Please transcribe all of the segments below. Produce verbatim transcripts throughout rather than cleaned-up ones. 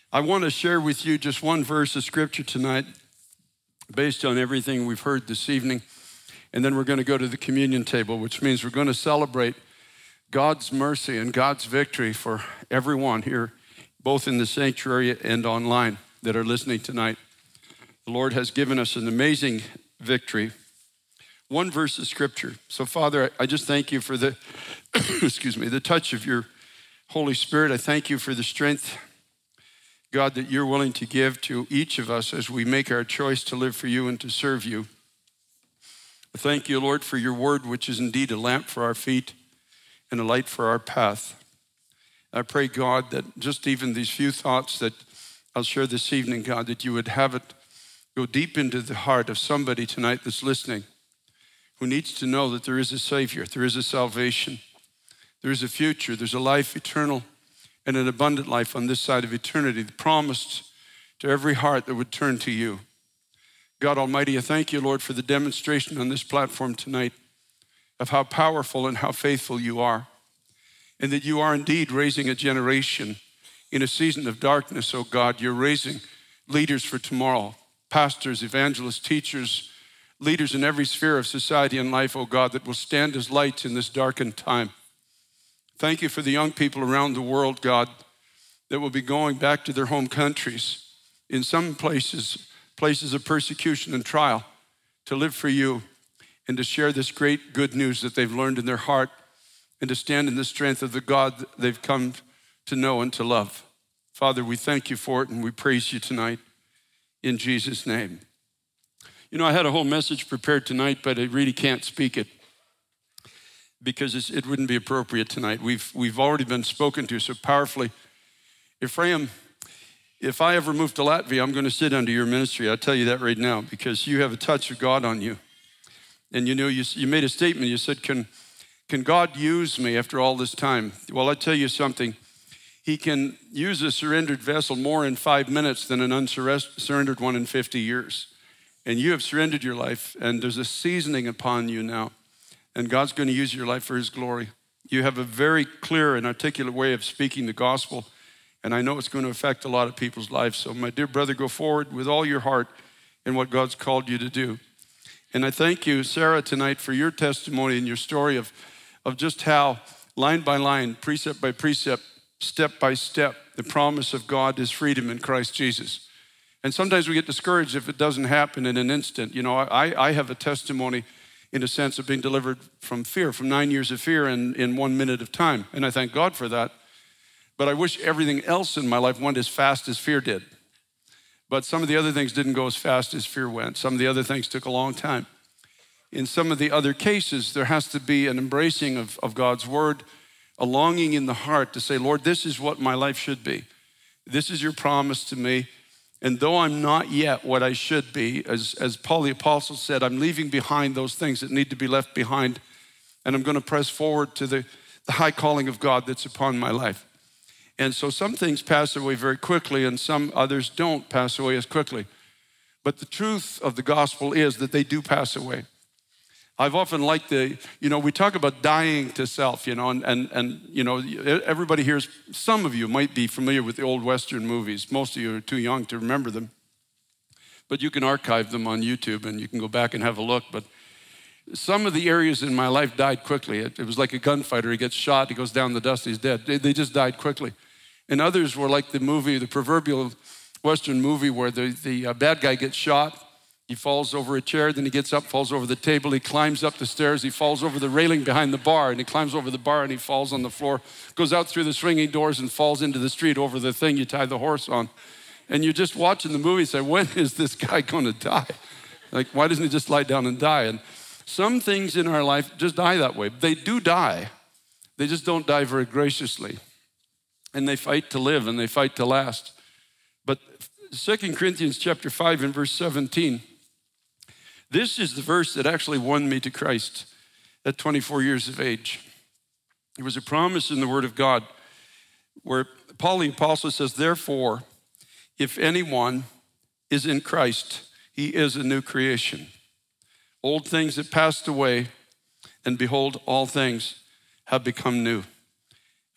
I want to share with you just one verse of scripture tonight based on everything we've heard this evening. And then we're going to go to the communion table, which means we're going to celebrate God's mercy and God's victory for everyone here, both in the sanctuary and online that are listening tonight. The Lord has given us an amazing victory. One verse of scripture. So Father, I just thank you for the, excuse me, the touch of your Holy Spirit. I thank you for the strength, God, that you're willing to give to each of us as we make our choice to live for you and to serve you. I thank you, Lord, for your word, which is indeed a lamp for our feet and a light for our path. I pray, God, that just even these few thoughts that I'll share this evening, God, that you would have it go deep into the heart of somebody tonight that's listening who needs to know that there is a Savior, there is a salvation, there is a future, there's a life eternal and an abundant life on this side of eternity, promised to every heart that would turn to you. God Almighty, I thank you, Lord, for the demonstration on this platform tonight of how powerful and how faithful you are, and that you are indeed raising a generation in a season of darkness, oh God. You're raising leaders for tomorrow, pastors, evangelists, teachers, leaders in every sphere of society and life, oh God, that will stand as lights in this darkened time. Thank you for the young people around the world, God, that will be going back to their home countries, in some places, places of persecution and trial, to live for you and to share this great good news that they've learned in their heart and to stand in the strength of the God that they've come to know and to love. Father, we thank you for it and we praise you tonight in Jesus' name. You know, I had a whole message prepared tonight, but I really can't speak it because it's, it wouldn't be appropriate tonight. We've, we've already been spoken to so powerfully. Ephraim, if I ever move to Latvia, I'm going to sit under your ministry. I'll tell you that right now, because you have a touch of God on you. And you know, you, you made a statement. You said, can, can God use me after all this time? Well, I tell you something. He can use a surrendered vessel more in five minutes than an unsurrendered one in fifty years. And you have surrendered your life, and there's a seasoning upon you now. And God's going to use your life for his glory. You have a very clear and articulate way of speaking the gospel, and I know it's going to affect a lot of people's lives. So my dear brother, go forward with all your heart in what God's called you to do. And I thank you, Sarah, tonight for your testimony and your story of, of just how line by line, precept by precept, step by step, the promise of God is freedom in Christ Jesus. And sometimes we get discouraged if it doesn't happen in an instant. You know, I, I have a testimony in a sense of being delivered from fear, from nine years of fear in, in one minute of time. And I thank God for that. But I wish everything else in my life went as fast as fear did. But some of the other things didn't go as fast as fear went. Some of the other things took a long time. In some of the other cases, there has to be an embracing of, of God's word, a longing in the heart to say, Lord, this is what my life should be. This is your promise to me. And though I'm not yet what I should be, as, as Paul the Apostle said, I'm leaving behind those things that need to be left behind, and I'm going to press forward to the, the high calling of God that's upon my life. And so some things pass away very quickly, and some others don't pass away as quickly. But the truth of the gospel is that they do pass away. I've often liked the, you know, we talk about dying to self, you know, and, and, and, you know, everybody here, some of you might be familiar with the old Western movies. Most of you are too young to remember them. But you can archive them on YouTube and you can go back and have a look. But some of the areas in my life died quickly. It, it was like a gunfighter. He gets shot, he goes down the dust, he's dead. They, they just died quickly. And others were like the movie, the proverbial Western movie where the, the uh, bad guy gets shot. He falls over a chair, then he gets up, falls over the table, he climbs up the stairs, he falls over the railing behind the bar, and he climbs over the bar and he falls on the floor, goes out through the swinging doors and falls into the street over the thing you tie the horse on. And you're just watching the movie and say, when is this guy gonna die? Like, why doesn't he just lie down and die? And some things in our life just die that way. They do die. They just don't die very graciously. And they fight to live and they fight to last. But Second Corinthians chapter five and verse seventeen, this is the verse that actually won me to Christ at twenty-four years of age. There was a promise in the Word of God where Paul the Apostle says, therefore, if anyone is in Christ, he is a new creation. Old things have passed away, and behold, all things have become new.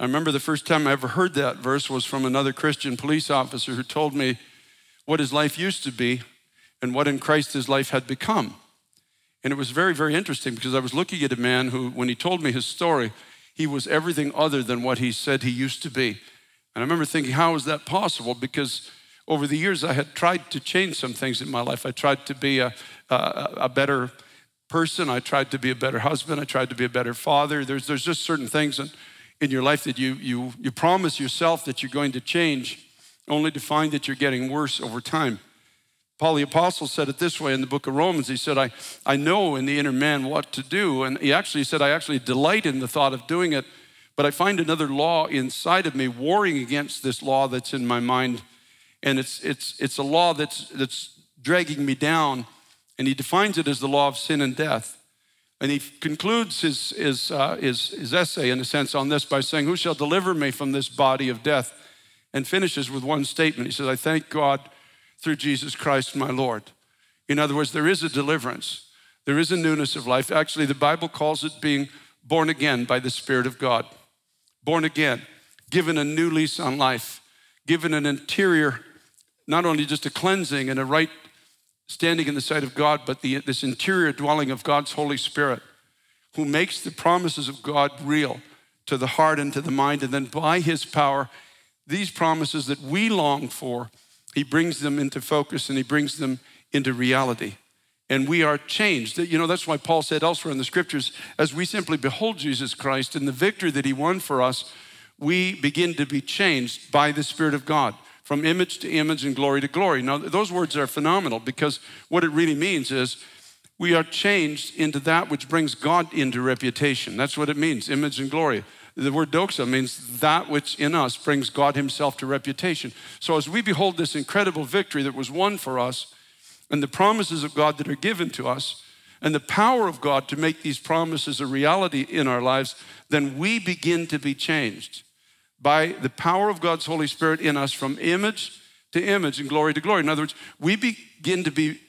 I remember the first time I ever heard that verse was from another Christian police officer who told me what his life used to be and what in Christ his life had become. And it was very, very interesting because I was looking at a man who, when he told me his story, he was everything other than what he said he used to be. And I remember thinking, how is that possible? Because over the years, I had tried to change some things in my life. I tried to be a, a, a better person. I tried to be a better husband. I tried to be a better father. There's, there's just certain things in, in your life that you, you, you promise yourself that you're going to change, only to find that you're getting worse over time. Paul the Apostle said it this way in the book of Romans. He said, I, I know in the inner man what to do. And he actually said, I actually delight in the thought of doing it, but I find another law inside of me warring against this law that's in my mind. And it's, it's, it's a law that's, that's dragging me down. And he defines it as the law of sin and death. And he concludes his, his, uh, his, his essay, in a sense, on this by saying, who shall deliver me from this body of death? And finishes with one statement. He says, I thank God through Jesus Christ, my Lord. In other words, there is a deliverance. There is a newness of life. Actually, the Bible calls it being born again by the Spirit of God. Born again, given a new lease on life, given an interior, not only just a cleansing and a right standing in the sight of God, but the, this interior dwelling of God's Holy Spirit, who makes the promises of God real to the heart and to the mind. And then by his power, these promises that we long for, he brings them into focus and he brings them into reality. And we are changed. You know, that's why Paul said elsewhere in the scriptures, as we simply behold Jesus Christ and the victory that he won for us, we begin to be changed by the Spirit of God, from image to image and glory to glory. Now, those words are phenomenal because what it really means is we are changed into that which brings God into reputation. That's what it means, image and glory. The word doxa means that which in us brings God himself to reputation. So as we behold this incredible victory that was won for us and the promises of God that are given to us and the power of God to make these promises a reality in our lives, then we begin to be changed by the power of God's Holy Spirit in us from image to image and glory to glory. In other words, we begin to be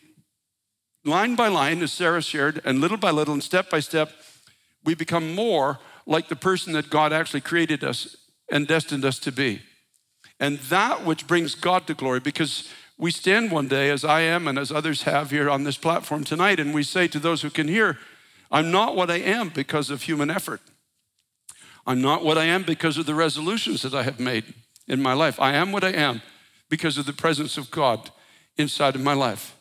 line by line, as Sarah shared, and little by little and step by step, we become more like the person that God actually created us and destined us to be. And that which brings God to glory, because we stand one day, as I am and as others have here on this platform tonight, and we say to those who can hear, I'm not what I am because of human effort. I'm not what I am because of the resolutions that I have made in my life. I am what I am because of the presence of God inside of my life.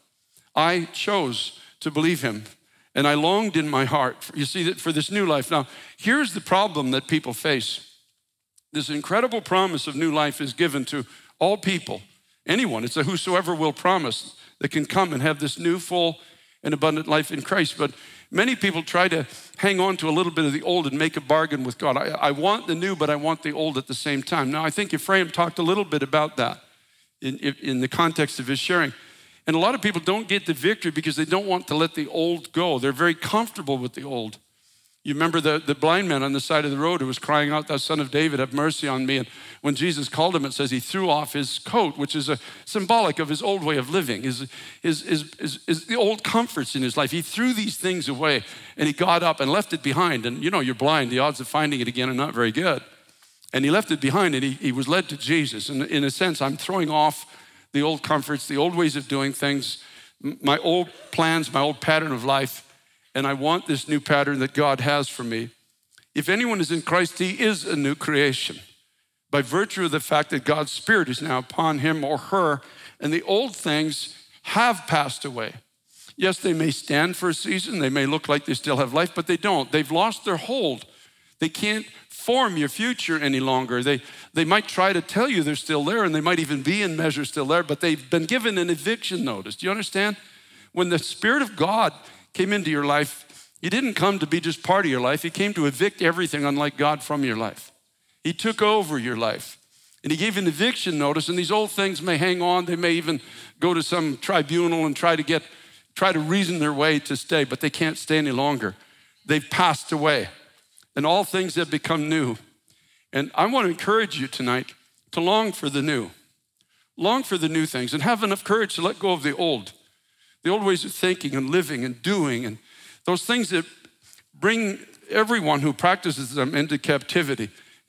I chose to believe him. And I longed in my heart, you see, that for this new life. Now, here's the problem that people face. This incredible promise of new life is given to all people, anyone. It's a whosoever will promise that can come and have this new, full, and abundant life in Christ. But many people try to hang on to a little bit of the old and make a bargain with God. I, I want the new, but I want the old at the same time. Now, I think Ephraim talked a little bit about that in, in the context of his sharing. And a lot of people don't get the victory because they don't want to let the old go. They're very comfortable with the old. You remember the, the blind man on the side of the road who was crying out, thou son of David, have mercy on me. And when Jesus called him, it says he threw off his coat, which is a symbolic of his old way of living, his, his, his, his, his the old comforts in his life. He threw these things away and he got up and left it behind. And you know, you're blind. The odds of finding it again are not very good. And he left it behind and he, he was led to Jesus. And in a sense, I'm throwing off the old comforts, the old ways of doing things, my old plans, my old pattern of life, and I want this new pattern that God has for me. If anyone is in Christ, he is a new creation by virtue of the fact that God's Spirit is now upon him or her, and the old things have passed away. Yes, they may stand for a season, they may look like they still have life, but they don't. They've lost their hold. They can't form your future any longer. They, they might try to tell you they're still there, and they might even be in measure still there, but they've been given an eviction notice. Do you understand? When the Spirit of God came into your life, he didn't come to be just part of your life. He came to evict everything unlike God from your life. He took over your life, and he gave an eviction notice, and these old things may hang on. They may even go to some tribunal and try to get, try to reason their way to stay, but they can't stay any longer. They've passed away. And all things have become new. And I want to encourage you tonight to long for the new. Long for the new things and have enough courage to let go of the old. The old ways of thinking and living and doing and those things that bring everyone who practices them into captivity.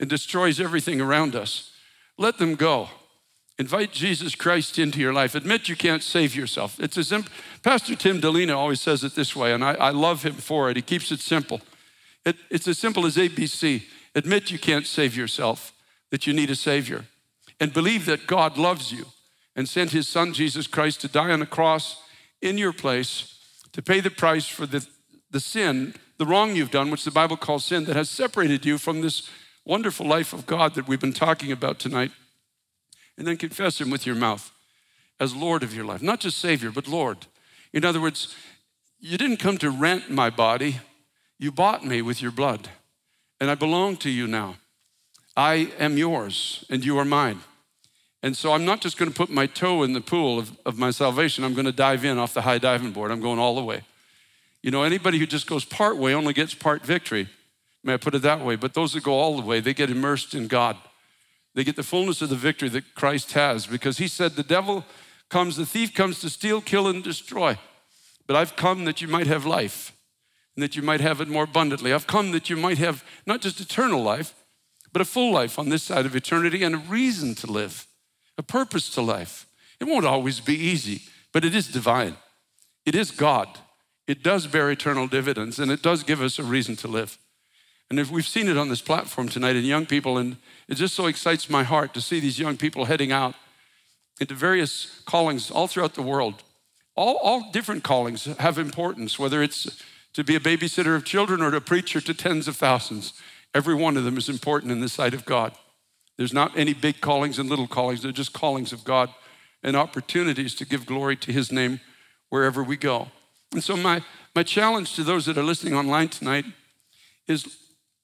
and destroys everything around us. Let them go. Invite Jesus Christ into your life. Admit you can't save yourself. It's as simple. Pastor Tim Delina always says it this way, and I, I love him for it. He keeps it simple. It, it's as simple as A B C. Admit you can't save yourself, that you need a Savior, and believe that God loves you and sent his son, Jesus Christ, to die on the cross in your place to pay the price for the, the sin, the wrong you've done, which the Bible calls sin, that has separated you from this wonderful life of God that we've been talking about tonight. And then confess him with your mouth as Lord of your life. Not just Savior, but Lord. In other words, you didn't come to rent my body. You bought me with your blood. And I belong to you now. I am yours and you are mine. And so I'm not just going to put my toe in the pool of, of my salvation. I'm going to dive in off the high diving board. I'm going all the way. You know, anybody who just goes part way only gets part victory. May I put it that way? But those that go all the way, they get immersed in God. They get the fullness of the victory that Christ has, because he said the devil comes, the thief comes to steal, kill, and destroy. But I've come that you might have life and that you might have it more abundantly. I've come that you might have not just eternal life, but a full life on this side of eternity and a reason to live, a purpose to life. It won't always be easy, but it is divine. It is God. It does bear eternal dividends, and it does give us a reason to live. And if we've seen it on this platform tonight in young people, and it just so excites my heart to see these young people heading out into various callings all throughout the world. All, all different callings have importance, whether it's to be a babysitter of children or to preacher to tens of thousands. Every one of them is important in the sight of God. There's not any big callings and little callings. They're just callings of God and opportunities to give glory to his name wherever we go. And so my, my challenge to those that are listening online tonight is,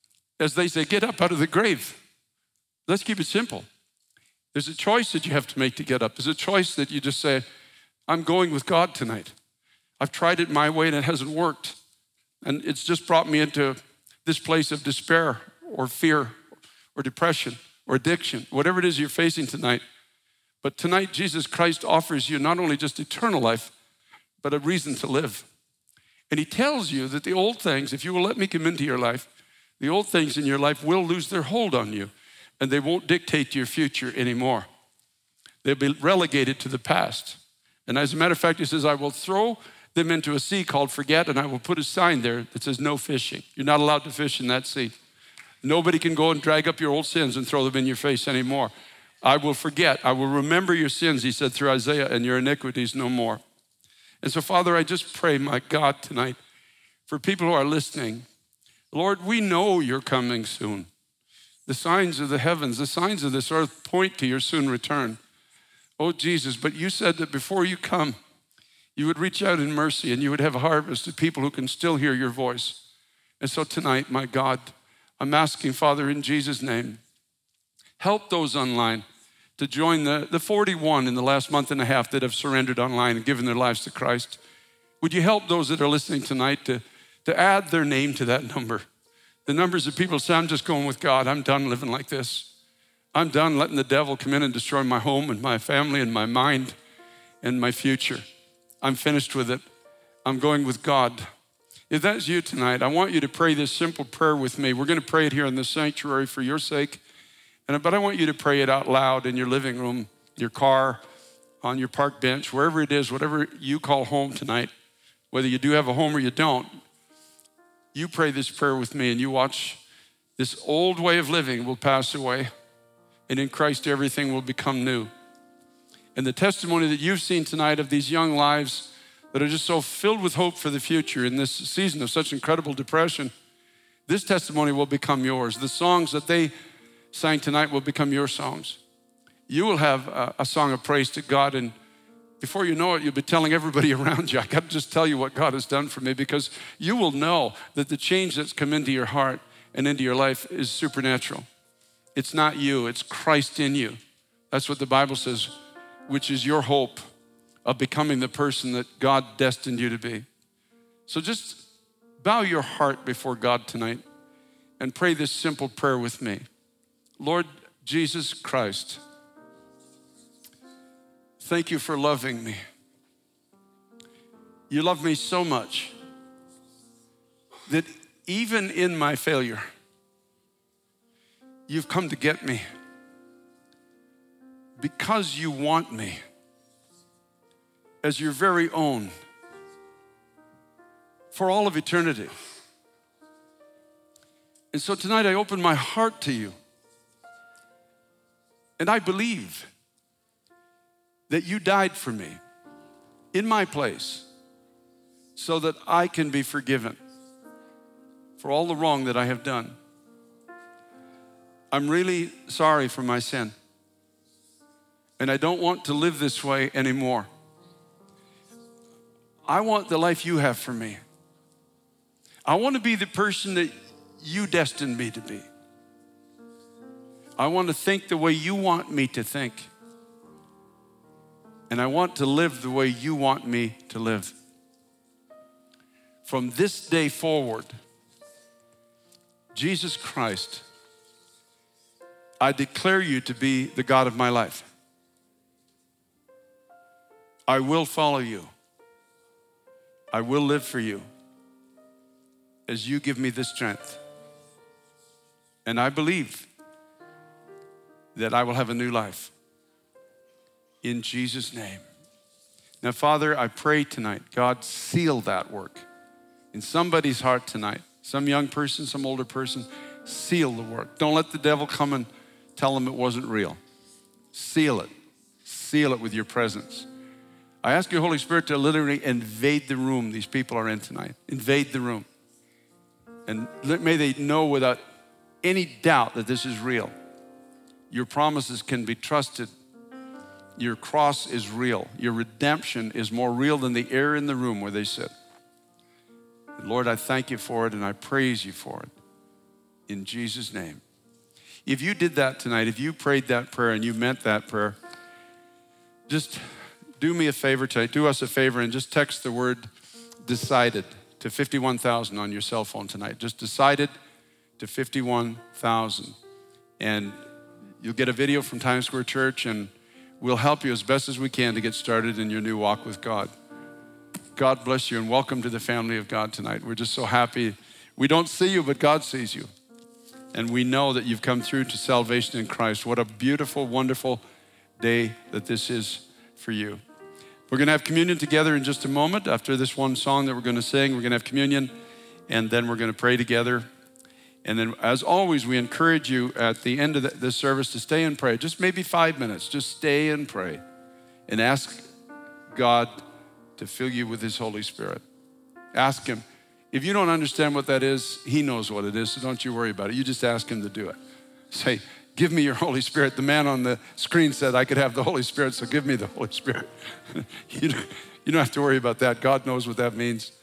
as they say, get up out of the grave. Let's keep it simple. There's a choice that you have to make to get up. There's a choice that you just say, I'm going with God tonight. I've tried it my way and it hasn't worked. And it's just brought me into this place of despair or fear or depression or addiction, whatever it is you're facing tonight. But tonight, Jesus Christ offers you not only just eternal life, but a reason to live. And he tells you that the old things, if you will let me come into your life, the old things in your life will lose their hold on you, and they won't dictate your future anymore. They'll be relegated to the past. And as a matter of fact, he says, I will throw them into a sea called forget, and I will put a sign there that says no fishing. You're not allowed to fish in that sea. Nobody can go and drag up your old sins and throw them in your face anymore. I will forget. I will remember your sins, he said through Isaiah, and your iniquities no more. And so, Father, I just pray, my God, tonight, for people who are listening, Lord, we know you're coming soon. The signs of the heavens, the signs of this earth point to your soon return. Oh, Jesus, but you said that before you come, you would reach out in mercy and you would have a harvest of people who can still hear your voice. And so tonight, my God, I'm asking, Father, in Jesus' name, help those online to join the, the forty-one in the last month and a half that have surrendered online and given their lives to Christ. Would you help those that are listening tonight to, to add their name to that number? The numbers of people say, I'm just going with God. I'm done living like this. I'm done letting the devil come in and destroy my home and my family and my mind and my future. I'm finished with it. I'm going with God. If that's you tonight, I want you to pray this simple prayer with me. We're going to pray it here in the sanctuary for your sake. And, but I want you to pray it out loud in your living room, your car, on your park bench, wherever it is, whatever you call home tonight, whether you do have a home or you don't. You pray this prayer with me and you watch this old way of living will pass away, and in Christ everything will become new. And the testimony that you've seen tonight of these young lives that are just so filled with hope for the future in this season of such incredible depression, this testimony will become yours. The songs that they sang tonight will become your songs. You will have a, a song of praise to God, and before you know it, you'll be telling everybody around you, I got to just tell you what God has done for me, because you will know that the change that's come into your heart and into your life is supernatural. It's not you, it's Christ in you. That's what the Bible says, which is your hope of becoming the person that God destined you to be. So just bow your heart before God tonight and pray this simple prayer with me. Lord Jesus Christ, thank you for loving me. You love me so much that even in my failure, you've come to get me because you want me as your very own for all of eternity. And so tonight I open my heart to you. And I believe that you died for me in my place so that I can be forgiven for all the wrong that I have done. I'm really sorry for my sin. And I don't want to live this way anymore. I want the life you have for me. I want to be the person that you destined me to be. I want to think the way you want me to think. And I want to live the way you want me to live. From this day forward, Jesus Christ, I declare you to be the God of my life. I will follow you. I will live for you as you give me the strength. And I believe that I will have a new life. In Jesus' name. Now, Father, I pray tonight, God, seal that work in somebody's heart tonight. Some young person, some older person, seal the work. Don't let the devil come and tell them it wasn't real. Seal it. Seal it with your presence. I ask you, Holy Spirit, to literally invade the room these people are in tonight. Invade the room. And may they know without any doubt that this is real. Your promises can be trusted. Your cross is real. Your redemption is more real than the air in the room where they sit. And Lord, I thank you for it and I praise you for it. In Jesus' name. If you did that tonight, if you prayed that prayer and you meant that prayer, just do me a favor tonight, do us a favor and just text the word decided to fifty-one thousand on your cell phone tonight. Just decided to fifty-one thousand. And you'll get a video from Times Square Church and we'll help you as best as we can to get started in your new walk with God. God bless you and welcome to the family of God tonight. We're just so happy. We don't see you, but God sees you. And we know that you've come through to salvation in Christ. What a beautiful, wonderful day that this is for you. We're gonna have communion together in just a moment. After this one song that we're gonna sing, we're gonna have communion and then we're gonna pray together. And then as always, we encourage you at the end of the, this service to stay and pray. Just maybe five minutes, just stay and pray and ask God to fill you with his Holy Spirit. Ask him. If you don't understand what that is, he knows what it is, so don't you worry about it. You just ask him to do it. Say, give me your Holy Spirit. The man on the screen said I could have the Holy Spirit, so give me the Holy Spirit. you, don't, you don't have to worry about that. God knows what that means.